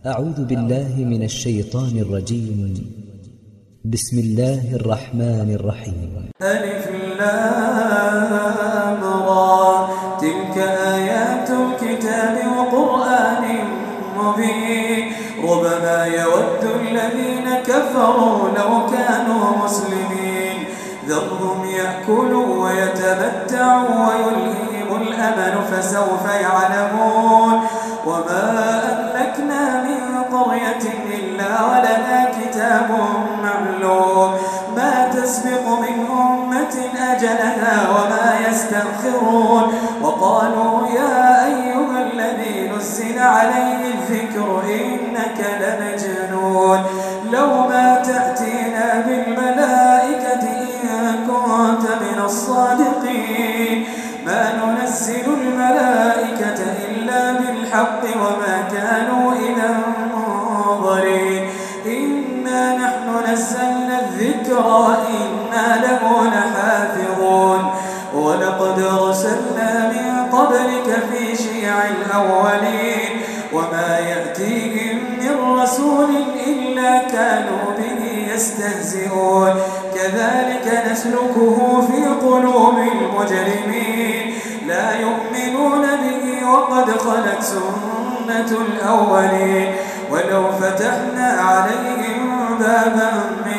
أعوذ بالله من الشيطان الرجيم. بسم الله الرحمن الرحيم. ألف لام را، تلك آيات الكتاب وقرآن مبين. ربما يود الذين كفروا لو كانوا مسلمين، ذرهم يأكلوا ويتمتعوا ويلههم الأمل فسوف يعلمون. وما أهلكنا من قرية إلا ولنا كتاب معلوم، ما تسبق من أمة أجلها وما يستأخرون. وقالوا يا أيها الذي نزل عليه الذكر إنك لمجنون، لو ما تأتينا بالملائكة إن كنت من الصادقين. ما ننزل الملائكة إلا بالحق وما كانوا إذا منظرين. إنا نحن نزلنا الذكر وإنا له لحافظون. ولقد أرسلنا من قبلك في شيع الأولين، وما يأتيهم من رسول إلا كانوا به يستهزئون. كذلك نسلكه في قلوب المجرمين، لا يؤمنون به وقد خلت سنة الأولين. ولو فتحنا عليهم بابا من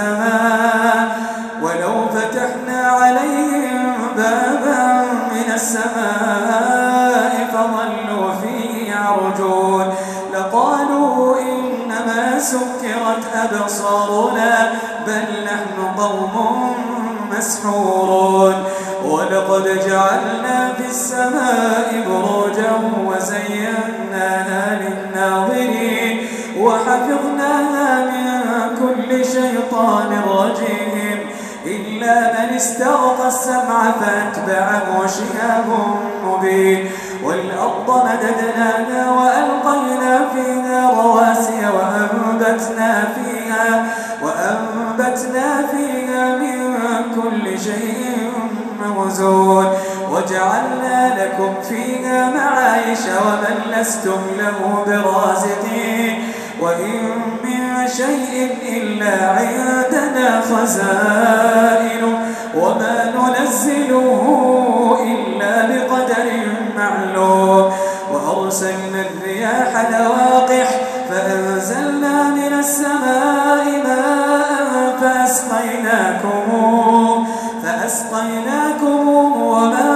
السماء فظلوا فيه يعرجون لقالوا إنما سكرت أبصارنا بل نحن قوم مسحورون. ولقد جعلنا في السماء بروجا وزيناها للناظرين وحفظناها من كل شيطان رجيم إلا من استرق السمع فأتبعه شهاب مبين. والأرض مددناها وألقينا فيها رواسي وأنبتنا فيها من كل شيء موزون. وجعلنا لكم فيها معايش ومن لستم له برازقين. وإن من شيء إلا عندنا خزائنه وما ننزله إلا بقدر معلوم. وأرسلنا الرياح لواقح فأنزلنا من السماء ماء فأسقيناكم وما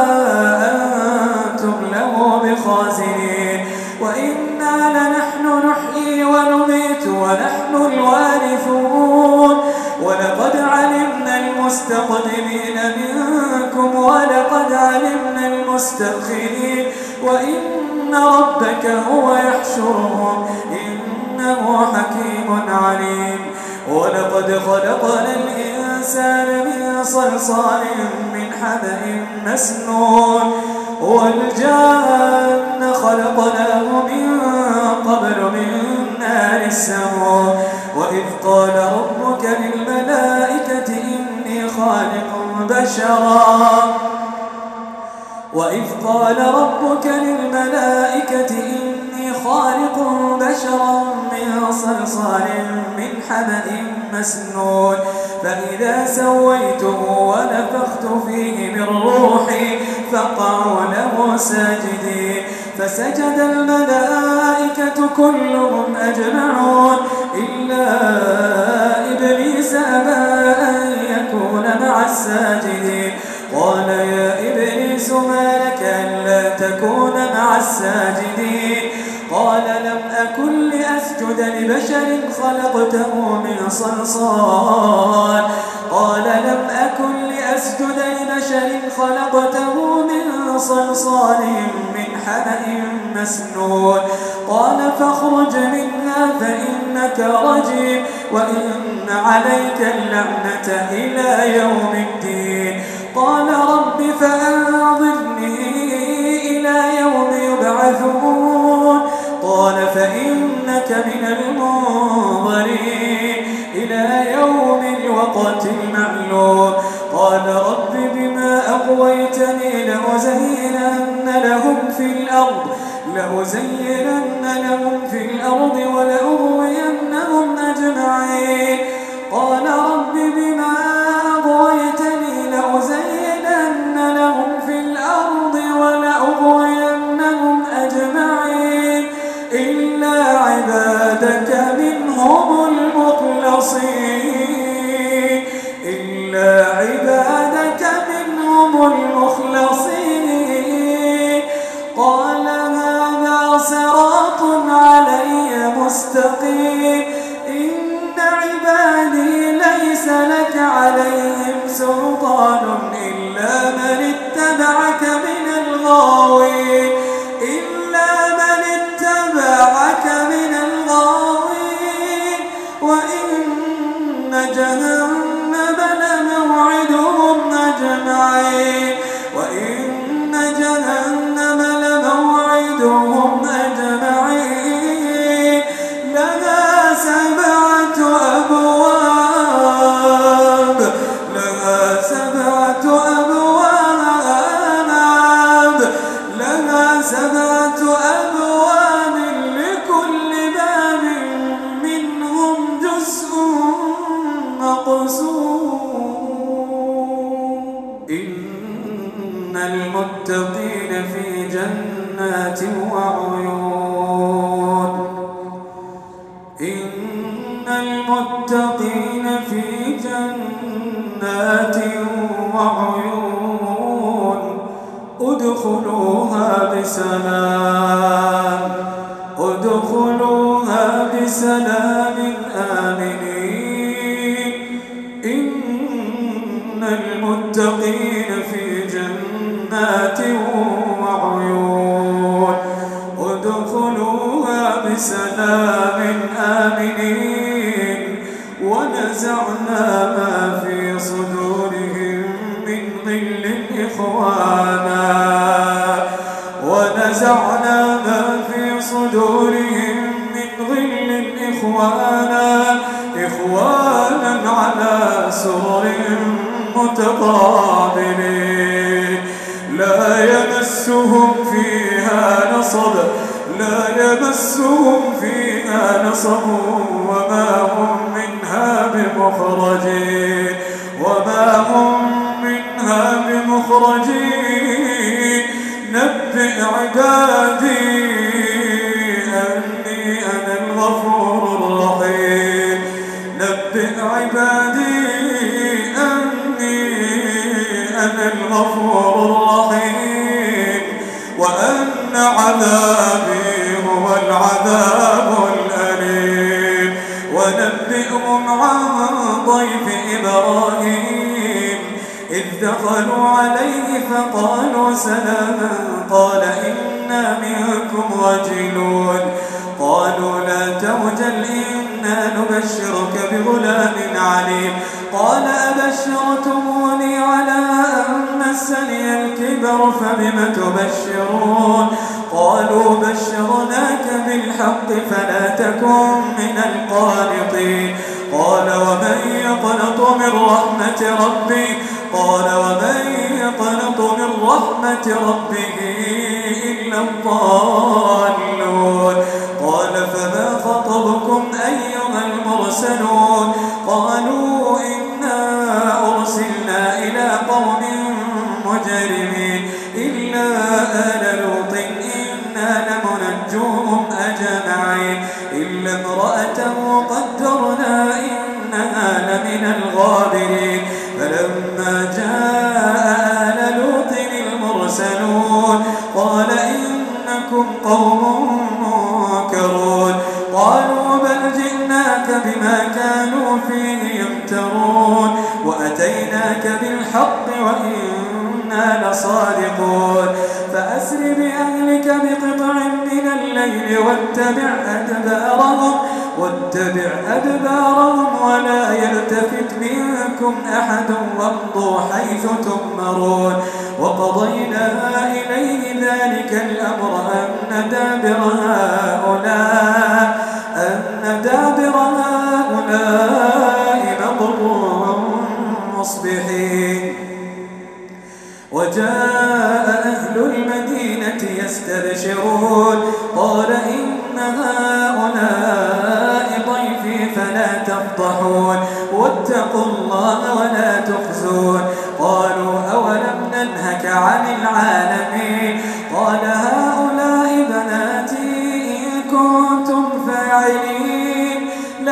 أنتم له بخازنين. وإنا لنحن نحيي ونميت ونحن الوارثون. ولقد علمنا المستقدمين منكم ولقد علمنا المستأخرين. وإن ربك هو يحشرهم إنه حكيم عليم. ولقد خلقنا الإنسان من صلصال من حمأ مسنون. والجان خلقناه من قبل من نار السموم. وإذ قال ربك للملائكة إني خالق بشرا من صلصال من حمأ مسنون. فإذا سويته ونفخت فيه من روحي فقعوا له ساجدين. فسجد الملائكة كلهم أجمعون إلا إبليس أبى أن يكون مع الساجدين. قال يا إبليس ما لك ألا تكون مع الساجدين؟ قال لم أكن لأسجد لبشر خلقته من صلصال من حمأ مسنون. قال فاخرج منها فإنك رجيم وإن عليك اللعنة إلى يوم الدين. قال رب فأنظرني إلى يوم يبعثون. قال فإنك من المنظرين إلى يوم الوقت المعلوم. قال رب بما أغويتني لأزينن لهم في الأرض إلا عبادك منهم المخلصين إلا عبادك منهم المخلصين قال هذا صراط علي مستقيم إن عبادي ليس لك عليهم سلطان إلا من اتبعك من الغاوين إلا من اتبعك من الغاوين وإن جهنم لموعدهم أجمعين وإن جهنم لموعدهم أجمعين لها 7 أبواب لها 7 أبواب لها 7 أبواب لكل باب منهم جزء مقسوم إن المتقين في جنات وعيون إن المتقين في جنات وعيون ادخلوها بسلام ادخلوها بسلام آمنين إن المتقين في جنات وعيون ادخلوها بسلام آمنين ونزعنا ما في صدورهم من غل إخوانا ونزعنا ما في صدورهم من غل إخوانا على سرر متقابلين لا يمسهم فيها نصب وما هم منها بمخرجين نبئ عبادي أني أنا الغفور الرحيم نبئ عبادي أني أنا الغفور الرحيم وأن عذابي هو العذاب الأليم ونبئهم عن ضيف إبراهيم إذ دخلوا عليه فقالوا سلاما قال إنا منكم وجلون قالوا لا توجل إنا نبشرك بغلام عليم قال أبشرتموني على أن مسني الكبر فبم تبشرون قالوا بشرناك بالحق فلا تكن من القانطين قال ومن يقنط من رحمة ربه إلا الضالون قال فما خطبكم أيها المرسلون قالوا إنا أرسلنا إلى قوم مجرمين إلا آل لوط إنا لمنجوهم أجمعين إلا امرأته قدرنا إنها لمن الغابرين فلما جاء آل لوط المرسلون قال إنكم قوم منكرون قالوا بل جئناك بما كانوا فيه يمترون وأتيناك بالحق وإنا لصادقون فأسر بأهلك بقطع من الليل واتبع أدبارهم ولا يلتفت منكم أحد وامضوا حيث تؤمرون وقضينا إليه ذلك الأمر أن دابر هؤلاء مقطوع مصبحين وجاء أهل المدينة يستبشرون قال إن هؤلاء ضيفي فلا تفضحون واتقوا الله ولا تخزون قالوا أولم ننهك عن العالمين قال هؤلاء بناتي إن كنتم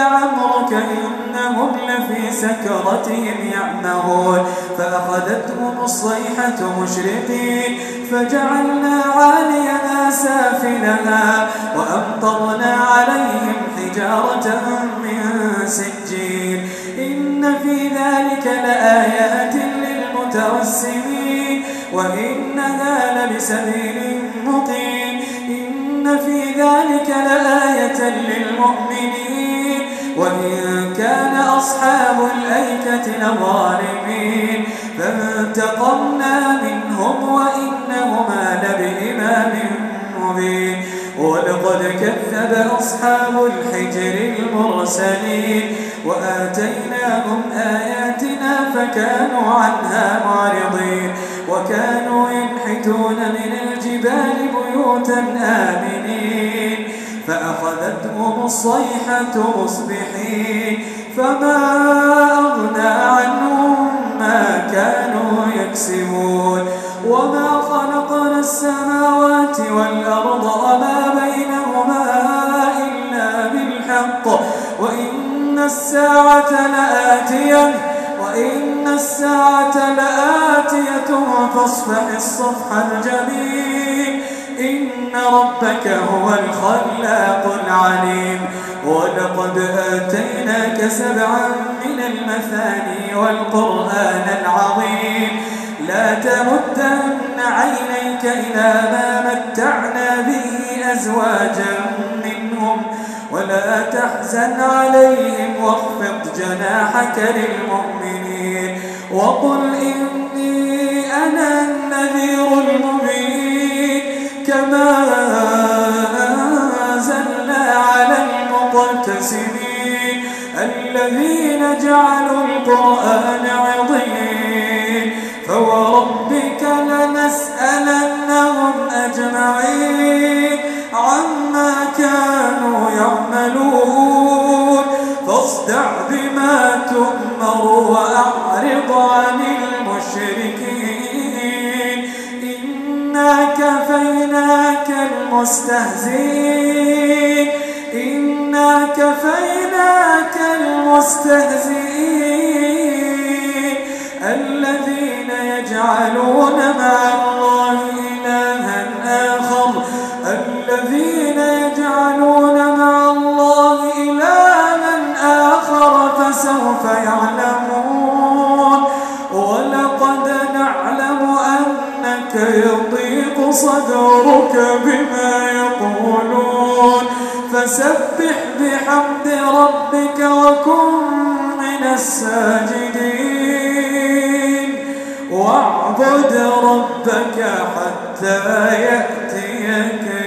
لعمرك إنهم لفي سكرتهم يعمهون فأخذتهم الصيحة مشرقين فجعلنا عاليها سافلها وأمطرنا عليهم حجارة من سجيل إن في ذلك لآيات للمتوسمين وإنها لبسبيل مقيم إن في ذلك لآية للمؤمنين وإن كان أصحاب الأيكة لظالمين فانتقمنا منهم وإنهما لبإمام مبين ولقد كذب أصحاب الحجر المرسلين وآتيناهم آياتنا فكانوا عنها معرضين وكانوا ينحتون من الجبال بيوتا آمنين فأخذتهم الصيحة مصبحين فما أغنى عنهم ما كانوا يكسبون وما خلقنا السماوات والأرض وما بينهما إلا بالحق وإن الساعة لآتية فاصفح الصفح الجميل إن ربك هو الخلاق العليم ولقد آتيناك 7 من المثاني والقرآن العظيم لا تمدن عينيك إلى ما متعنا به أزواجا منهم ولا تحزن عليهم واخفض جناحك للمؤمنين وقل إني أنا النذير المبين كما أنزلنا على المقتسمين الذين جعلوا القرآن عضين فوربك لنسألنهم أجمعين عما كانوا يعملون فاصدع بما تؤمر وأعرض عن المشركين إنا كفيناك المستهزئين الذين يجعلون مع الله إلها آخر فسوف يعلمون ولقد نعلم أنك يضيق صدرك بما يقولون فسبح بحمد ربك وكن من الساجدين واعبد ربك حتى يأتيك